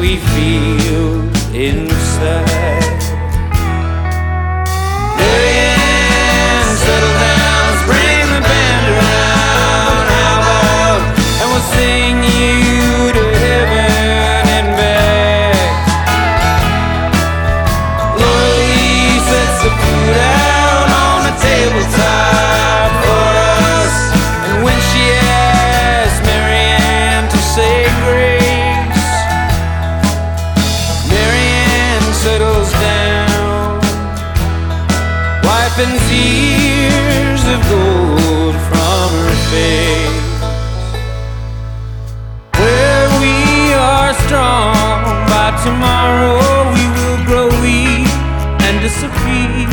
we feel inside. Marianne, settle down, let's bring the band around. How about, and we'll sing you to heaven and back. Laura Lee sets the food out on the tabletop for us, and when she asks Marianne to say grace, Marianne settles down, wiping tears of gold from her face. Where we are strong, by tomorrow we will grow weak and disappear.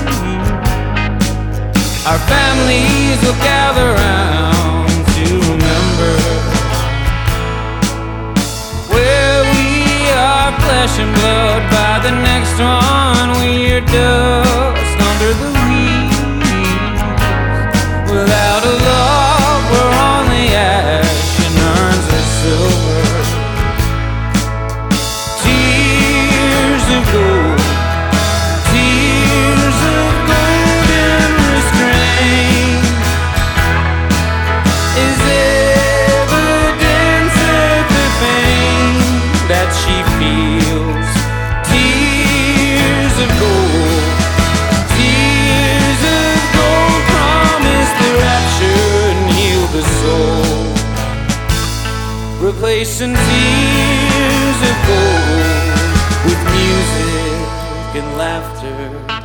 Our families will gather round to remember. Where we are flesh and blood, by the next one we are dust under the weeds. Without a love, we're only ash and urns of silver. Tears of gold, tears of golden restraint is evidence of the pain that she feels. Tears of gold, tears of gold promise the rapture and heal the soul, replacing tears of gold with music and laughter.